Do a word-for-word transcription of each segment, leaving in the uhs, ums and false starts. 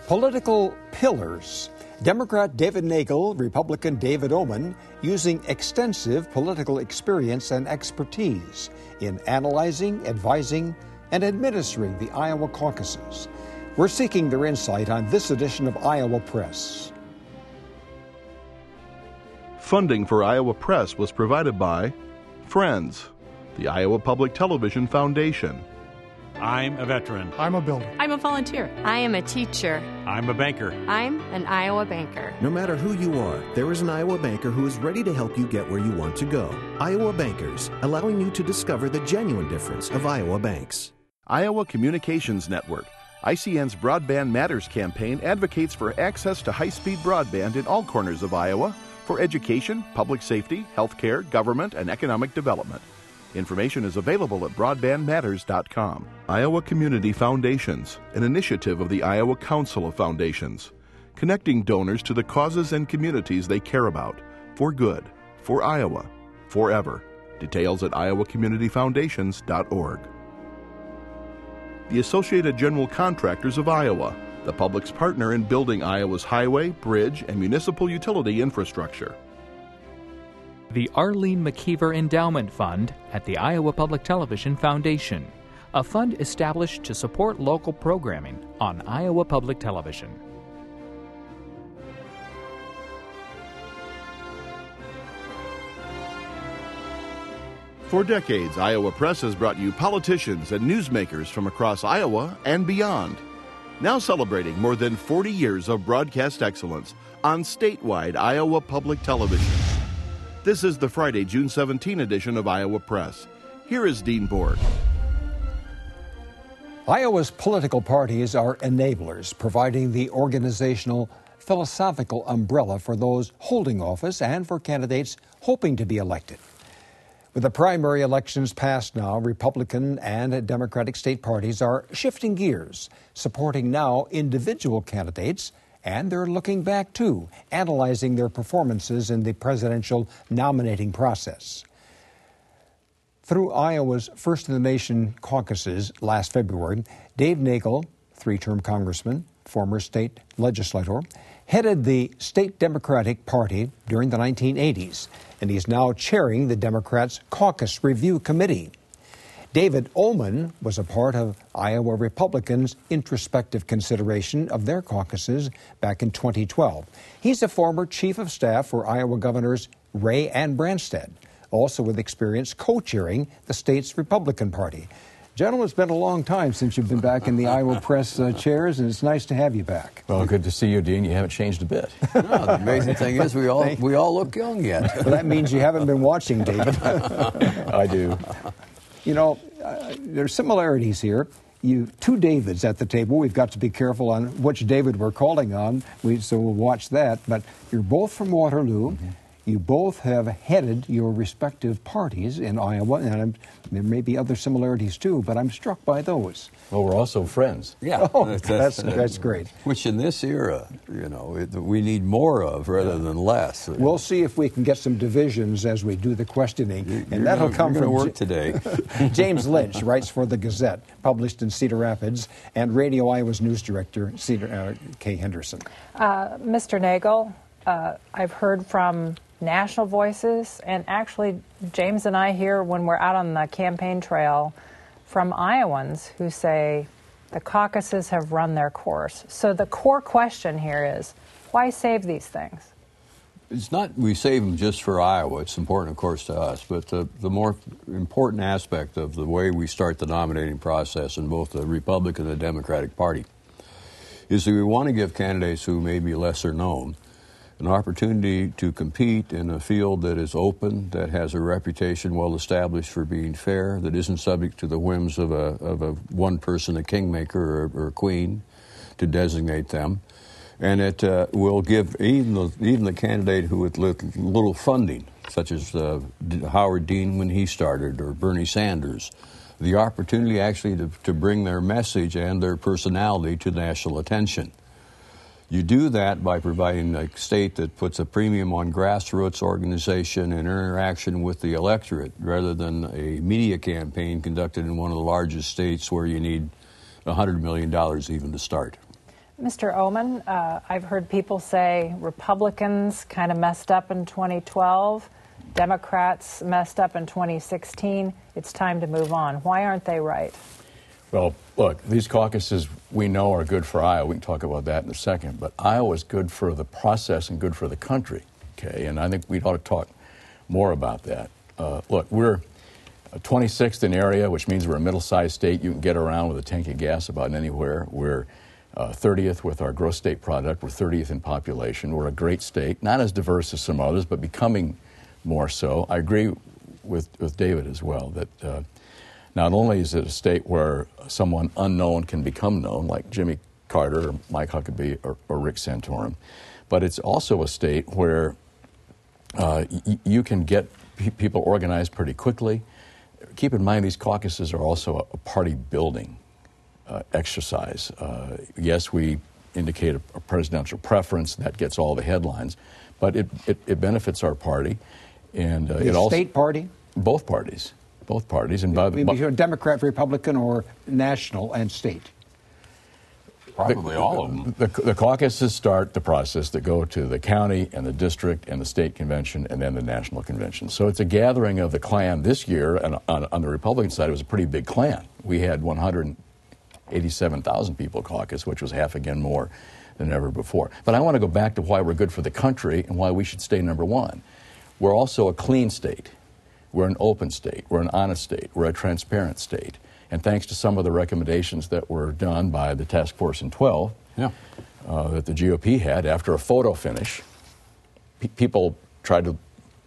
Political pillars. Democrat David Nagel, Republican David Oman, using extensive political experience and expertise in analyzing, advising, and administering the Iowa caucuses. We're seeking their insight on this edition of Iowa Press. Funding for Iowa Press was provided by Friends, the Iowa Public Television Foundation. I'm a veteran. I'm a builder. I'm a volunteer. I am a teacher. I'm a banker. I'm an Iowa banker. No matter who you are, there is an Iowa banker who is ready to help you get where you want to go. Iowa Bankers, allowing you to discover the genuine difference of Iowa banks. Iowa Communications Network. I C N's Broadband Matters campaign advocates for access to high-speed broadband in all corners of Iowa for education, public safety, healthcare, government, and economic development. Information is available at broadband matters dot com. Iowa Community Foundations, an initiative of the Iowa Council of Foundations, connecting donors to the causes and communities they care about, for good, for Iowa, forever. Details at iowa community foundations dot org. The Associated General Contractors of Iowa, the public's partner in building Iowa's highway, bridge, and municipal utility infrastructure. The Arlene McKeever Endowment Fund at the Iowa Public Television Foundation, a fund established to support local programming on Iowa Public Television. For decades, Iowa Press has brought you politicians and newsmakers from across Iowa and beyond. Now celebrating more than forty years of broadcast excellence on statewide Iowa Public Television. This is the Friday, June seventeenth edition of Iowa Press. Here is Dean Borg. Iowa's political parties are enablers, providing the organizational, philosophical umbrella for those holding office and for candidates hoping to be elected. With the primary elections passed now, Republican and Democratic state parties are shifting gears, supporting now individual candidates, and they're looking back, too, analyzing their performances in the presidential nominating process. Through Iowa's First in the Nation caucuses last February, Dave Nagel, three-term congressman, former state legislator, headed the state Democratic Party during the nineteen eighties, and he's now chairing the Democrats' Caucus Review Committee. David Oman was a part of Iowa Republicans' introspective consideration of their caucuses back in twenty twelve. He's a former chief of staff for Iowa Governors Ray and Branstad, also with experience co-chairing the state's Republican Party. Gentlemen, it's been a long time since you've been back in the Iowa Press uh, chairs, and it's nice to have you back. Well, good to see you, Dean. You haven't changed a bit. No, the amazing thing is we all we all look young yet. Well, that means you haven't been watching, David. I do. You know, uh, there's similarities here. You two Davids at the table. We've got to be careful on which David we're calling on, we, so we'll watch that. But you're both from Waterloo. Mm-hmm. You both have headed your respective parties in Iowa, and I'm, there may be other similarities too, but I'm struck by those. Well, we're also friends. Yeah, oh, that's, that's, that's great. Which in this era, you know, it, we need more of rather than less. We'll see if we can get some divisions as we do the questioning, you're, and you're that'll gonna, come you're from work today. James Lynch writes for the Gazette, published in Cedar Rapids, and Radio Iowa's news director, Cedar uh, Kay Henderson. Uh, Mister Nagel, uh, I've heard from national voices, and actually James and I hear when we're out on the campaign trail from Iowans who say the caucuses have run their course. So the core question here is, why save these things? It's not we save them just for Iowa. It's important, of course, to us. But the, the more important aspect of the way we start the nominating process in both the Republican and the Democratic Party is that we want to give candidates who may be lesser known an opportunity to compete in a field that is open, that has a reputation well established for being fair, that isn't subject to the whims of a of a one person, a kingmaker or, or a queen, to designate them, and it uh, will give even the even the candidate who with little funding, such as uh, Howard Dean when he started, or Bernie Sanders, the opportunity actually to, to bring their message and their personality to national attention. You do that by providing a state that puts a premium on grassroots organization and interaction with the electorate rather than a media campaign conducted in one of the largest states where you need one hundred million dollars even to start. Mister Oman, uh, I've heard people say Republicans kind of messed up in twenty twelve, Democrats messed up in twenty sixteen. It's time to move on. Why aren't they right? Well, look, these caucuses we know are good for Iowa. We can talk about that in a second. But Iowa is good for the process and good for the country, okay? And I think we ought to talk more about that. Uh, look, we're twenty-sixth in area, which means we're a middle-sized state. You can get around with a tank of gas about anywhere. We're uh, thirtieth with our gross state product. We're thirtieth in population. We're a great state, not as diverse as some others, but becoming more so. I agree with, with David as well that uh, not only is it a state where someone unknown can become known, like Jimmy Carter or Mike Huckabee or, or Rick Santorum, but it's also a state where uh, y- you can get pe- people organized pretty quickly. Keep in mind, these caucuses are also a, a party-building uh, exercise. Uh, yes, we indicate a, a presidential preference. That gets all the headlines. But it, it, it benefits our party. And uh, the it also, state party? Both parties. Both parties. And by the Maybe you're Democrat, Republican, or national and state? Probably all of them. The, the caucuses start the process that go to the county and the district and the state convention and then the national convention. So it's a gathering of the clan this year, and on, on the Republican side, it was a pretty big clan. We had one hundred eighty-seven thousand people caucus, which was half again more than ever before. But I want to go back to why we're good for the country and why we should stay number one. We're also a clean state. We're an open state. We're an honest state. We're a transparent state. And thanks to some of the recommendations that were done by the task force in twelve, yeah. uh, that the G O P had after a photo finish, pe- people tried to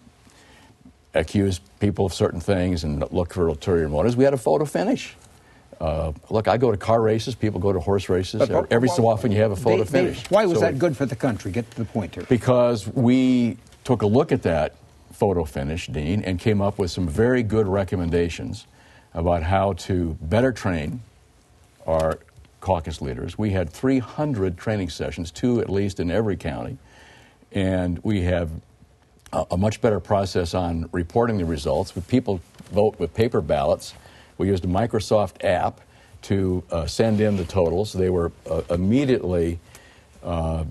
accuse people of certain things and look for ulterior motives. We had a photo finish. Uh, look, I go to car races. People go to horse races. But, but, Every well, so often you have a photo they, they, finish. Why was so that good for the country? Get to the point here. Because we took a look at that photo finish, Dean, and came up with some very good recommendations about how to better train our caucus leaders. We had three hundred training sessions, two at least in every county, and we have a, a much better process on reporting the results. With people vote with paper ballots. We used a Microsoft app to uh, send in the totals. They were uh, immediately uh,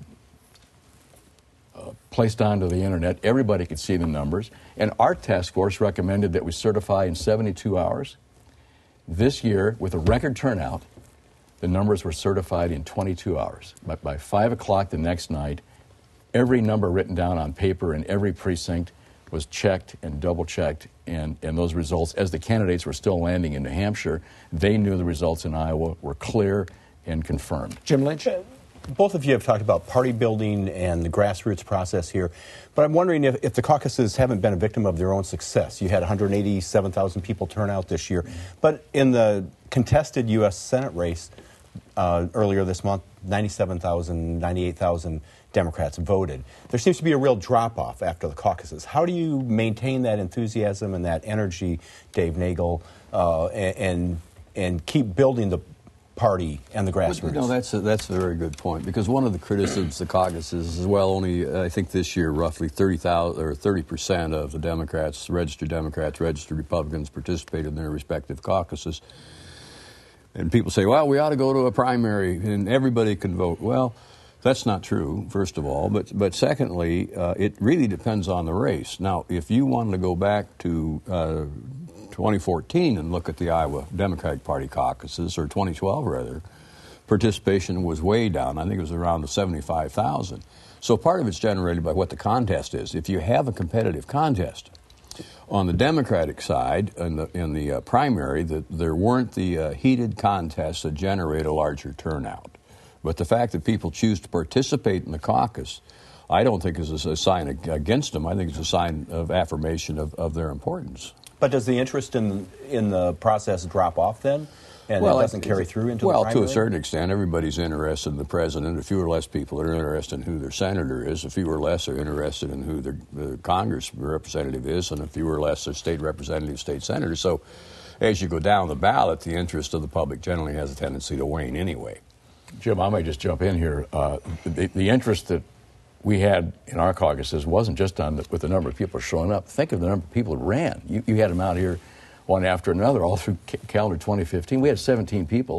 uh, placed onto the internet. Everybody could see the numbers. And our task force recommended that we certify in seventy-two hours. This year, with a record turnout, the numbers were certified in twenty-two hours. But by five o'clock the next night, every number written down on paper in every precinct was checked and double-checked, and, and those results, as the candidates were still landing in New Hampshire, they knew the results in Iowa were clear and confirmed. Jim Lynch? Both of you have talked about party building and the grassroots process here, but I'm wondering if, if the caucuses haven't been a victim of their own success. You had one hundred eighty-seven thousand people turn out this year, but in the contested U S Senate race uh, earlier this month, ninety-seven thousand, ninety-eight thousand Democrats voted. There seems to be a real drop-off after the caucuses. How do you maintain that enthusiasm and that energy, Dave Nagel, uh, and, and and keep building the party and the grassroots? No, that's a, that's a very good point, because one of the criticisms of the caucuses is, well, only uh, I think this year roughly thirty thousand or thirty percent of the Democrats, registered Democrats, registered Republicans participated in their respective caucuses. And people say, well, we ought to go to a primary and everybody can vote. Well, that's not true, first of all. But but secondly, uh, it really depends on the race. Now, if you wanted to go back to uh, twenty fourteen and look at the Iowa Democratic Party caucuses, or twenty twelve rather, participation was way down. I think it was around the seventy-five thousand. So part of it's generated by what the contest is. If you have a competitive contest, on the Democratic side, in the, in the uh, primary, the, there weren't the uh, heated contests that generate a larger turnout. But the fact that people choose to participate in the caucus, I don't think is a sign against them. I think it's a sign of affirmation of, of their importance. But does the interest in in the process drop off then? And well, it doesn't carry through into well, the primary? Well, to a certain extent, everybody's interested in the president. A few or less people are interested in who their senator is. A few or less are interested in who their, their Congress representative is, and a few or less are state representative, state senators. So as you go down the ballot, the interest of the public generally has a tendency to wane anyway. Jim, I might just jump in here. Uh, the, the interest that we had in our caucuses wasn't just on the, with the number of people showing up. Think of the number of people that ran. You, you had them out here one after another all through ca- calendar twenty fifteen. We had seventeen people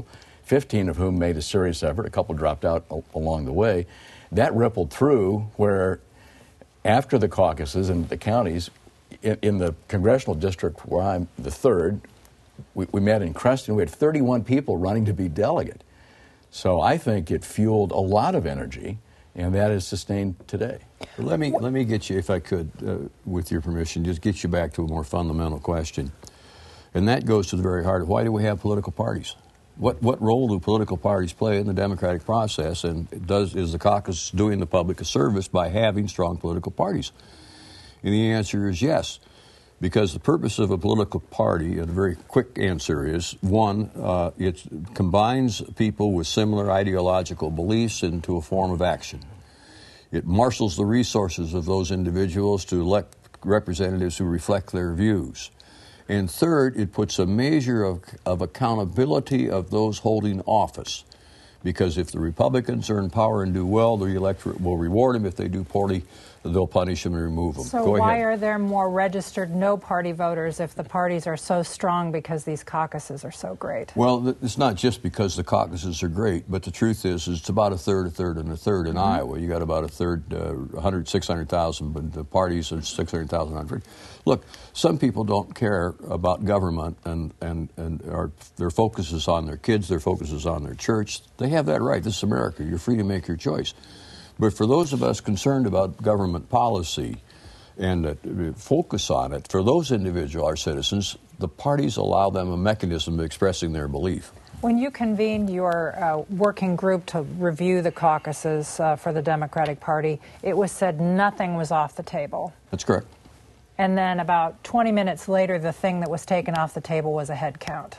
fifteen of whom made a serious effort. A couple dropped out a- along the way. That rippled through where after the caucuses and the counties, in, in the congressional district where I'm the third, we, we met in Creston. We had thirty-one people running to be delegate. So I think it fueled a lot of energy, and that is sustained today. Let me let me get you, if I could, uh, with your permission, just get you back to a more fundamental question, and that goes to the very heart of why do we have political parties? What what role do political parties play in the democratic process, and does is the caucus doing the public a service by having strong political parties? And the answer is yes, because the purpose of a political party, and a very quick answer is, one, uh, it combines people with similar ideological beliefs into a form of action. It marshals the resources of those individuals to elect representatives who reflect their views. And third, it puts a measure of, of accountability of those holding office. Because if the Republicans are in power and do well, the electorate will reward them. If they do poorly, they'll punish them and remove them. So Go why ahead. are there more registered no-party voters if the parties are so strong because these caucuses are so great? Well, it's not just because the caucuses are great, but the truth is, is it's about a third, a third, and a third in mm-hmm. Iowa. You got about a third, uh, one hundred, six hundred thousand, but the parties are six hundred thousand. Look, some people don't care about government, and, and, and are, their focus is on their kids, their focus is on their church. They have that right. This is America. You're free to make your choice. But for those of us concerned about government policy and uh, focus on it, for those individuals, our citizens, the parties allow them a mechanism of expressing their belief. When you convened your uh, working group to review the caucuses uh, for the Democratic Party, it was said nothing was off the table. That's correct. And then about twenty minutes later, the thing that was taken off the table was a head count.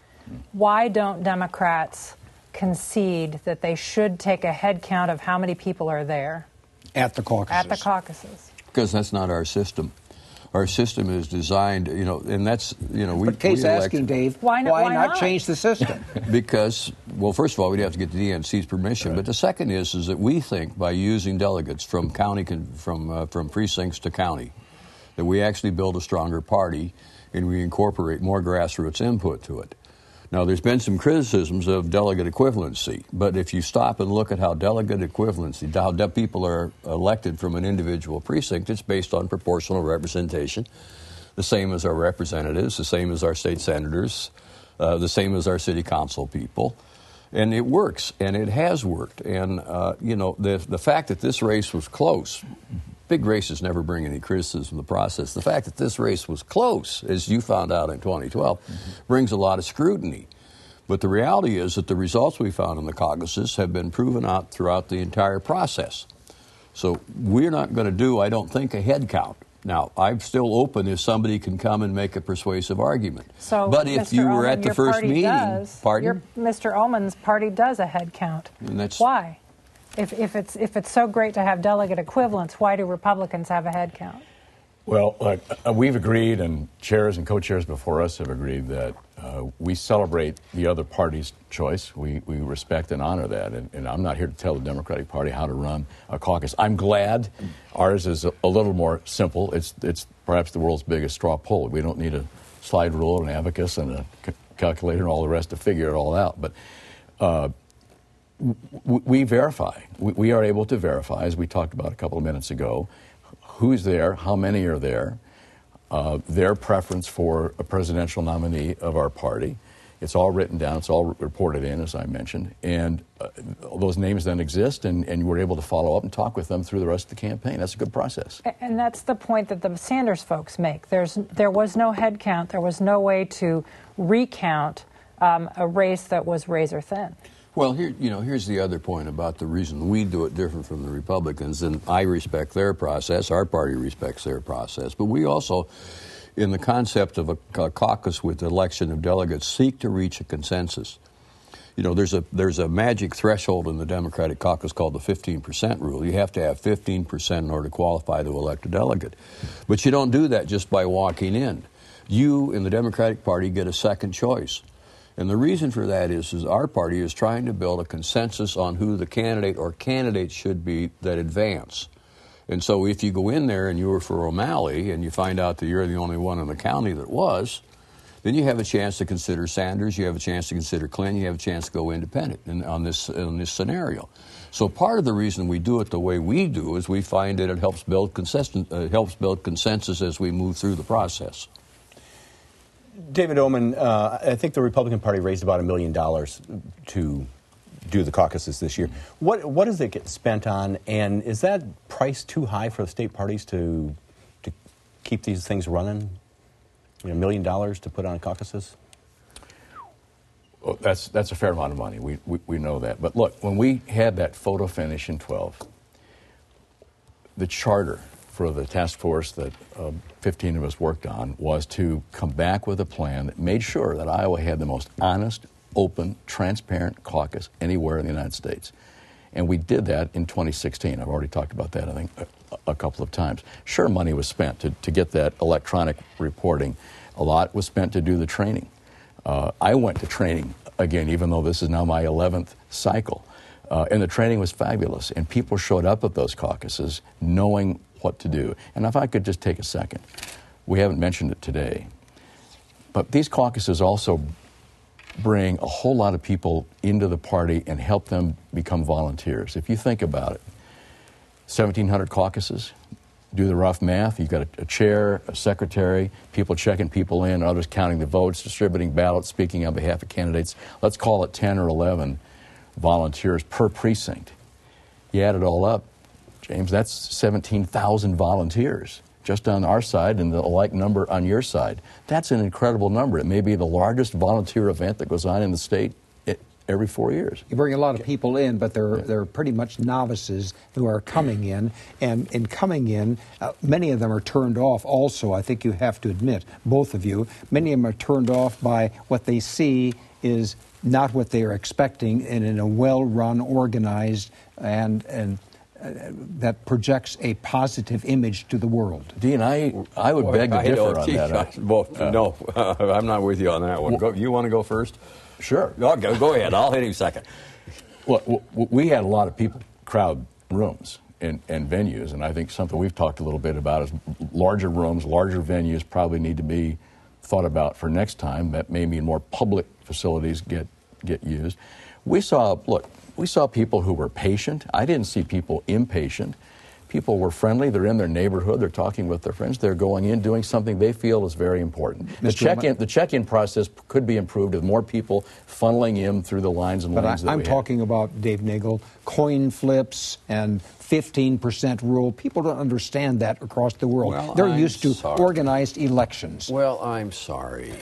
Why don't Democrats concede that they should take a head count of how many people are there? At the caucuses. At the caucuses. Because that's not our system. Our system is designed, you know, and that's, you know, we... But Kate's we elect, asking, Dave, why not, why why not not change the system? Because, well, first of all, we'd have to get the D N C's permission. Right. But the second is, is that we think by using delegates from county, from uh, from precincts to county, that we actually build a stronger party and we incorporate more grassroots input to it. Now, there's been some criticisms of delegate equivalency, but if you stop and look at how delegate equivalency, how de- people are elected from an individual precinct, it's based on proportional representation, the same as our representatives, the same as our state senators, uh, the same as our city council people. And it works, and it has worked. And, uh, you know, the, the fact that this race was close, big races never bring any criticism of the process. The fact that this race was close, as you found out in twenty twelve, mm-hmm. brings a lot of scrutiny. But the reality is that the results we found in the caucuses have been proven out throughout the entire process. So we're not going to do, I don't think, a head count. Now, I'm still open if somebody can come and make a persuasive argument. So, but if Mister you were Ullman, at the your first party meeting, does, pardon? Your, Mister Ullman's party does a head count. And that's, why? If, if it's if it's so great to have delegate equivalents, why do Republicans have a head count? Well, look, uh, we've agreed, and chairs and co-chairs before us have agreed that uh, we celebrate the other party's choice. We we respect and honor that, and, and I'm not here to tell the Democratic Party how to run a caucus. I'm glad ours is a, a little more simple. It's it's perhaps the world's biggest straw poll. We don't need a slide rule, an abacus, and a c- calculator, and all the rest to figure it all out. But uh, w- we verify. We, we are able to verify, as we talked about a couple of minutes ago, who's there, how many are there, uh, their preference for a presidential nominee of our party. It's all written down. It's all reported in, as I mentioned. And uh, those names then exist, and, and we're able to follow up and talk with them through the rest of the campaign. That's a good process. And that's the point that the Sanders folks make. There's There was no head count. There was no way to recount um, a race that was razor thin. Well, here, you know, here's the other point about the reason we do it different from the Republicans. And I respect their process. Our party respects their process. But we also, in the concept of a, a caucus with election of delegates, seek to reach a consensus. You know, there's a there's a magic threshold in the Democratic caucus called the fifteen percent rule. You have to have fifteen percent in order to qualify to elect a delegate. But you don't do that just by walking in. You, in the Democratic Party, get a second choice. And the reason for that is, is our party is trying to build a consensus on who the candidate or candidates should be that advance. And so if you go in there and you were for O'Malley and you find out that you're the only one in the county that was, then you have a chance to consider Sanders, you have a chance to consider Clinton, you have a chance to go independent in, on this in this scenario. So part of the reason we do it the way we do is we find that it helps build consistent, uh, helps build consensus as we move through the process. David Oman, uh, I think the Republican Party raised about a million dollars to do the caucuses this year. What what does it get spent on, and is that price too high for the state parties to to keep these things running? You know, a million dollars to put on caucuses? Well, that's that's a fair amount of money. We, we we know that. But look, when we had that photo finish in twelve, the charter for the task force that uh, fifteen of us worked on was to come back with a plan that made sure that Iowa had the most honest, open, transparent caucus anywhere in the United States. And we did that in twenty sixteen. I've already talked about that, I think, a, a couple of times. Sure, money was spent to, to get that electronic reporting. A lot was spent to do the training. Uh, I went to training again, even though this is now my eleventh cycle. Uh, and the training was fabulous. And people showed up at those caucuses knowing what to do. And if I could just take a second, we haven't mentioned it today, but these caucuses also bring a whole lot of people into the party and help them become volunteers. If you think about it, seventeen hundred caucuses, do the rough math, you've got a, a chair, a secretary, people checking people in, others counting the votes, distributing ballots, speaking on behalf of candidates. Let's call it ten or eleven volunteers per precinct. You add it all up, James, that's seventeen thousand volunteers just on our side and the like number on your side. That's an incredible number. It may be the largest volunteer event that goes on in the state every four years. You bring a lot of people in, but they're, they're pretty much novices who are coming in. And in coming in, uh, many of them are turned off also, I think you have to admit, both of you. Many of them are turned off by what they see is not what they are expecting and in a well-run, organized, and and uh, that projects a positive image to the world. Dean, I I would beg to I differ know, on geez, that. Well, uh, no, uh, I'm not with you on that one. Go, you want to go first? Sure. No, go, go ahead. I'll hit him second. Well, we had a lot of people crowd rooms and, and venues, and I think something we've talked a little bit about is larger rooms, larger venues probably need to be thought about for next time. That may mean more public facilities get get used. We saw, look, we saw people who were patient. I didn't see people impatient. People were friendly. They're in their neighborhood. They're talking with their friends. They're going in, doing something they feel is very important. The check-in, the check-in process could be improved with more people funneling in through the lines and but lanes I, that I'm we talking have. about, Dave Nagel, coin flips and fifteen percent rule. People don't understand that across the world. Well, They're I'm used to sorry. organized elections. Well, I'm sorry.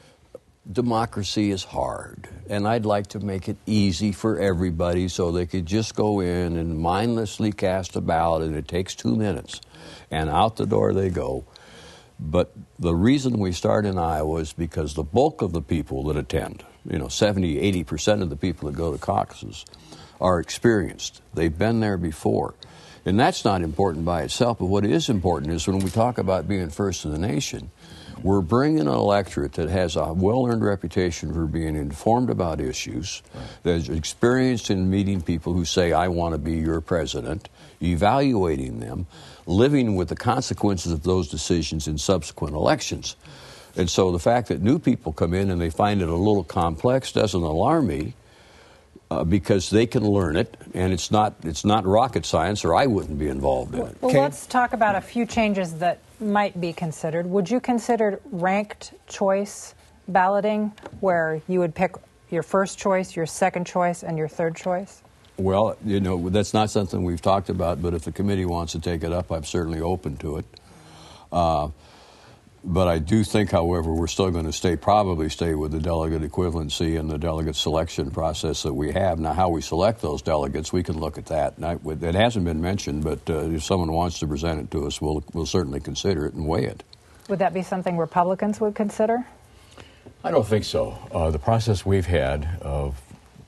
Democracy is hard, and I'd like to make it easy for everybody so they could just go in and mindlessly cast a ballot, and it takes two minutes, and out the door they go. But the reason we start in Iowa is because the bulk of the people that attend, you know, seventy, eighty percent of the people that go to caucuses are experienced. They've been there before. And that's not important by itself, but what is important is when we talk about being first in the nation, we're bringing an electorate that has a well-earned reputation for being informed about issues, right, that's experienced in meeting people who say, I want to be your president, evaluating them, living with the consequences of those decisions in subsequent elections. And so the fact that new people come in and they find it a little complex doesn't alarm me, uh, because they can learn it, and it's not it's not rocket science, or I wouldn't be involved in it. Well, Okay. let's talk about a few changes that might be considered. Would you consider ranked choice balloting, where you would pick your first choice, your second choice, and your third choice? Well, you know, that's not something we've talked about, but if the committee wants to take it up, I'm certainly open to it. Uh, but I do think, however, we're still going to stay, probably stay with the delegate equivalency and the delegate selection process that we have. Now, how we select those delegates, we can look at that. And I, it hasn't been mentioned, but uh, if someone wants to present it to us, we'll, we'll certainly consider it and weigh it. Would that be something Republicans would consider? I don't think so. Uh, the process we've had of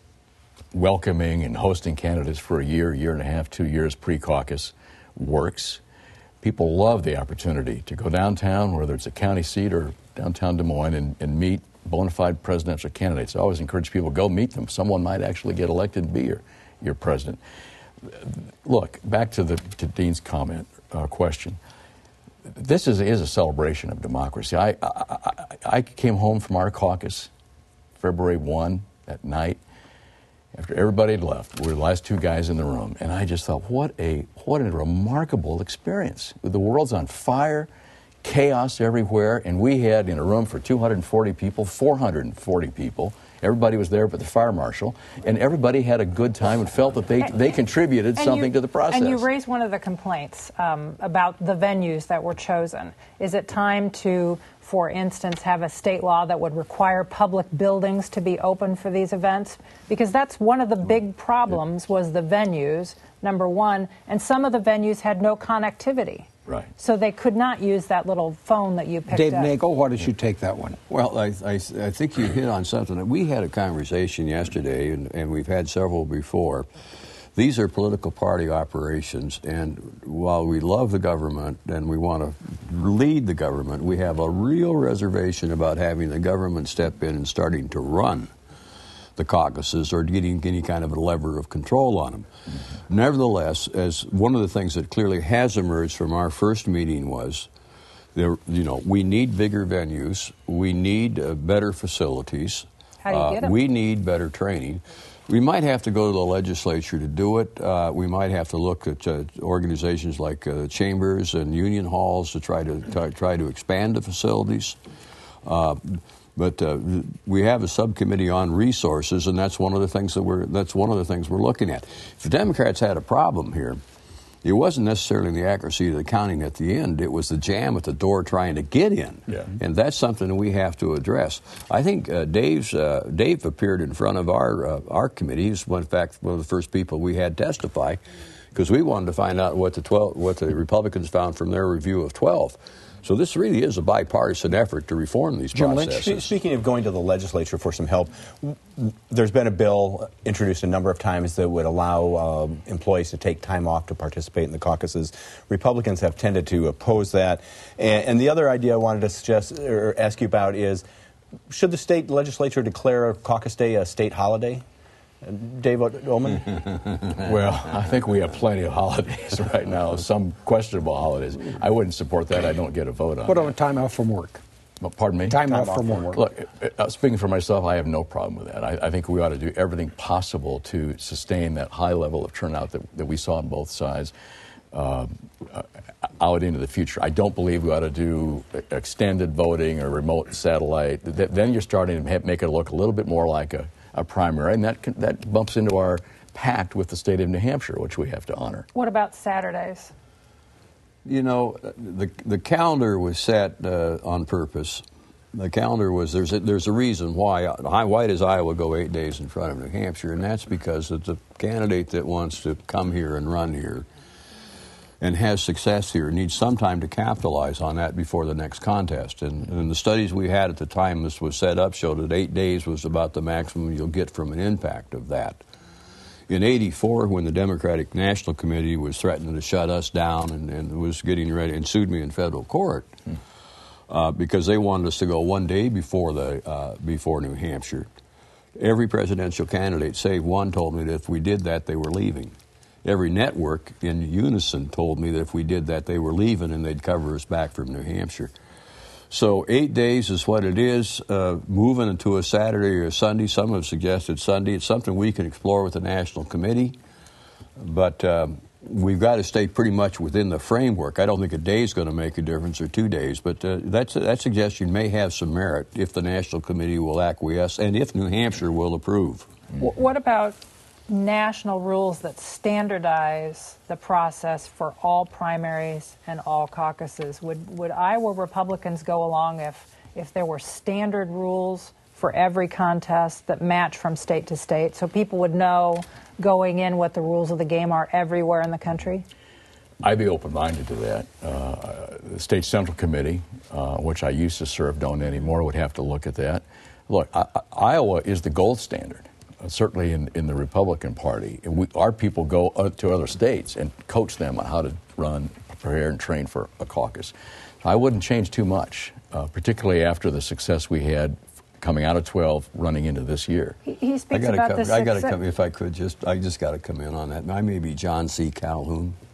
welcoming and hosting candidates for a year, year and a half, two years pre-caucus works. People love the opportunity to go downtown, whether it's a county seat or downtown Des Moines, and, and meet bona fide presidential candidates. I always encourage people to go meet them. Someone might actually get elected and be your, your president. Look, back to the to Dean's comment, uh, question. this is, is a celebration of democracy. I, I, I came home from our caucus February first at night after everybody had left. We were the last two guys in the room, and I just thought, what a what a remarkable experience. The world's on fire, chaos everywhere, and we had in a room for two hundred forty people, four hundred forty people. Everybody was there but the fire marshal, and everybody had a good time and felt that they, they contributed and something you, to the process. And you raised one of the complaints um, about the venues that were chosen. Is it time to, for instance, have a state law that would require public buildings to be open for these events? Because that's one of the big problems was the venues, number one, and some of the venues had no connectivity. Right. So they could not use that little phone that you picked Dave up. Nagel, why did you take that one? Well, I, I, I think you hit on something. We had a conversation yesterday, and, and we've had several before. These are political party operations, and while we love the government and we want to lead the government, we have a real reservation about having the government step in and starting to run the caucuses or getting any kind of a lever of control on them. Mm-hmm. Nevertheless, as one of the things that clearly has emerged from our first meeting was, there, you know, we need bigger venues, we need uh, better facilities, How do you uh, get them? we need better training. We might have to go to the legislature to do it. Uh, we might have to look at uh, organizations like uh, chambers and union halls to try to try, try to expand the facilities. Uh, But uh, we have a subcommittee on resources, and that's one of the things that we're that's one of the things we're looking at. If the Democrats had a problem here, it wasn't necessarily the accuracy of the counting at the end. It was the jam at the door trying to get in, yeah. and that's something we have to address. I think uh, Dave's uh, Dave appeared in front of our uh, our committee. He's in fact one of the first people we had testify because we wanted to find out what the twelve what the Republicans found from their review of twelve. So this really is a bipartisan effort to reform these Jim processes. Lynch? Speaking of going to the legislature for some help, there's been a bill introduced a number of times that would allow um, employees to take time off to participate in the caucuses. Republicans have tended to oppose that. And, and the other idea I wanted to suggest or ask you about is, should the state legislature declare Caucus Day a state holiday? Dave Oman? Well, I think we have plenty of holidays right now, some questionable holidays. I wouldn't support that. I don't get a vote on What that. about time off from work? Well, pardon me? Time, Time off, off from from work. Look, uh, speaking for myself, I have no problem with that. I, I think we ought to do everything possible to sustain that high level of turnout that, that we saw on both sides uh, uh, out into the future. I don't believe we ought to do extended voting or remote satellite. Th- then you're starting to make it look a little bit more like a, a primary, and that, that bumps into our pact with the state of New Hampshire, which we have to honor. What about Saturdays? You know, the the calendar was set uh, on purpose. The calendar was, there's a, there's a reason why. Why does Iowa go eight days in front of New Hampshire? And that's because it's a candidate that wants to come here and run here and has success here needs some time to capitalize on that before the next contest. And, and the studies we had at the time this was set up showed that eight days was about the maximum you'll get from an impact of that. In eighty-four, when the Democratic National Committee was threatening to shut us down and, and was getting ready and sued me in federal court hmm. uh, because they wanted us to go one day before the uh, before New Hampshire, every presidential candidate, save one, told me that if we did that, they were leaving. Every network in unison told me that if we did that, they were leaving and they'd cover us back from New Hampshire. So eight days is what it is. Uh, moving into a Saturday or a Sunday, some have suggested Sunday. It's something we can explore with the National Committee. But um, we've got to stay pretty much within the framework. I don't think a day is going to make a difference or two days. But uh, that's, that suggestion may have some merit if the National Committee will acquiesce and if New Hampshire will approve. W- what about national rules that standardize the process for all primaries and all caucuses? Would would Iowa Republicans go along if if there were standard rules for every contest that match from state to state, so people would know going in what the rules of the game are everywhere in the country? I'd be open-minded to that. Uh, the State Central Committee, uh, which I used to serve, don't anymore, would have to look at that. Look, I, I, Iowa is the gold standard. Uh, certainly in, in the Republican Party. We, our people go uh, to other states and coach them on how to run, prepare, and train for a caucus. I wouldn't change too much, uh, particularly after the success we had coming out of twelve, running into this year. He, he speaks I gotta about come, this. I got to come, if I could just, I just got to come in on that. I may be John C. Calhoun.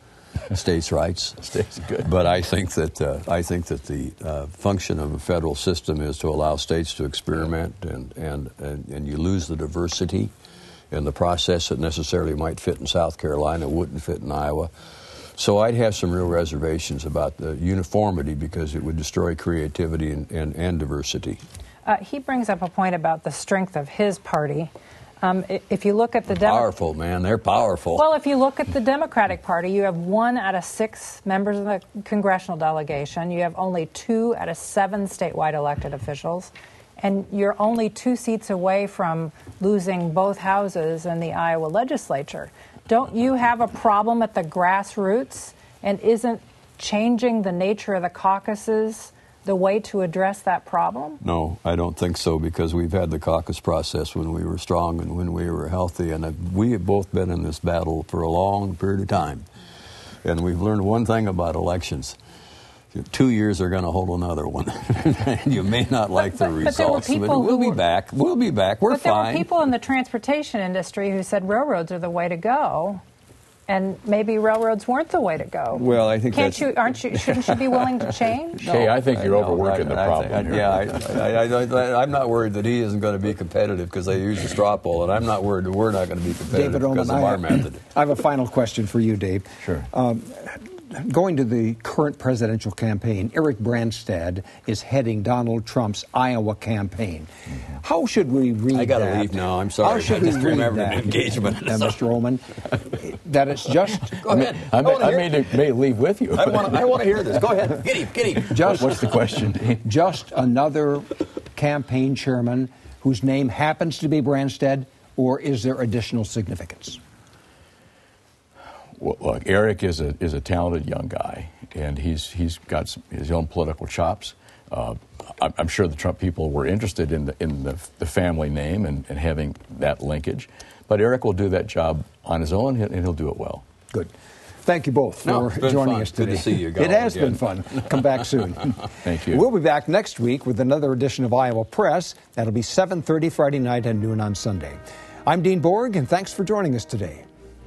states' rights. States good. But I think that uh, I think that the uh, function of a federal system is to allow states to experiment, and, and, and, and you lose the diversity in the process that necessarily might fit in South Carolina, wouldn't fit in Iowa. So I'd have some real reservations about the uniformity because it would destroy creativity and, and, and diversity. Uh, he brings up a point about the strength of his party. Um, if you look at the Demo- powerful, man, they're powerful. Well, if you look at the Democratic Party, you have one out of six members of the congressional delegation. You have only two out of seven statewide elected officials, and you're only two seats away from losing both houses in the Iowa legislature. Don't you have a problem at the grassroots? And isn't changing the nature of the caucuses the way to address that problem? No, I don't think so, because we've had the caucus process when we were strong and when we were healthy, and we have both been in this battle for a long period of time. And we've learned one thing about elections. Two years are going to hold another one. You may not like but, the but, results, but, but we'll be were, back. We'll be back. We're but there fine. Were people in the transportation industry who said railroads are the way to go. And maybe railroads weren't the way to go. Well, I think Can't that's... you? Aren't you? Shouldn't you be willing to change? Shay, I think you're I know, overworking I, the I, problem I, here. Yeah, I, I, I, I'm not worried that he isn't going to be competitive because they use a straw poll, and I'm not worried that we're not going to be competitive David because Oman, of our I have, method. I have a final question for you, Dave. Sure. Um, Going to the current presidential campaign, Eric Branstad is heading Donald Trump's Iowa campaign. Mm-hmm. How should we read that? I got to leave now. I'm sorry. How should I just we read remembered that, an engagement. uh, Mister Oman, that it's just... Go ahead. I, may, I, I may, may leave with you. I want to I want to hear this. Go ahead. Get him. Get him. Just, What's the question, Dave? Just another campaign chairman whose name happens to be Branstad, or is there additional significance? Well, look, Eric is a is a talented young guy, and he's he's got some, his own political chops. Uh, I'm, I'm sure the Trump people were interested in the in the, the family name and, and having that linkage, but Eric will do that job on his own, and he'll do it well. Good. Thank you both for No, joining fun. us today. Good to see you. It has again. been fun. Come back soon. Thank you. We'll be back next week with another edition of Iowa Press. That'll be seven thirty Friday night and noon on Sunday. I'm Dean Borg, and thanks for joining us today.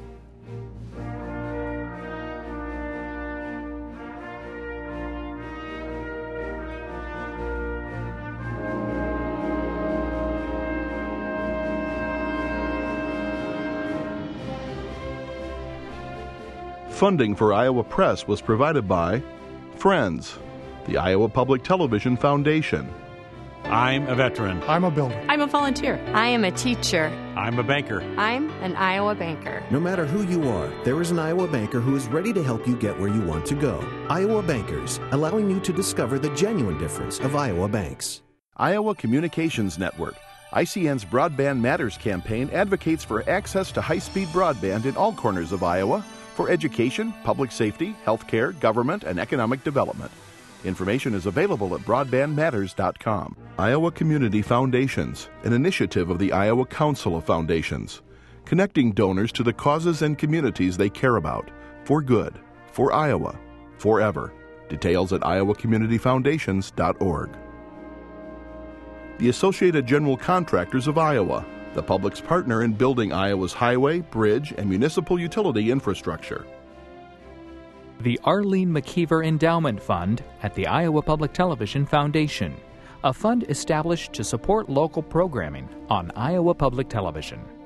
Funding for Iowa Press was provided by Friends, the Iowa Public Television Foundation. I'm a veteran. I'm a builder. I'm a volunteer. I am a teacher. I'm a banker. I'm an Iowa banker. No matter who you are, there is an Iowa banker who is ready to help you get where you want to go. Iowa Bankers, allowing you to discover the genuine difference of Iowa banks. Iowa Communications Network, I C N's Broadband Matters campaign, advocates for access to high-speed broadband in all corners of Iowa for education, public safety, healthcare, government, and economic development. Information is available at broadband matters dot com. Iowa Community Foundations, an initiative of the Iowa Council of Foundations, connecting donors to the causes and communities they care about, for good, for Iowa, forever. Details at iowa community foundations dot org. The Associated General Contractors of Iowa, the public's partner in building Iowa's highway, bridge, and municipal utility infrastructure. The Arlene McKeever Endowment Fund at the Iowa Public Television Foundation, a fund established to support local programming on Iowa Public Television.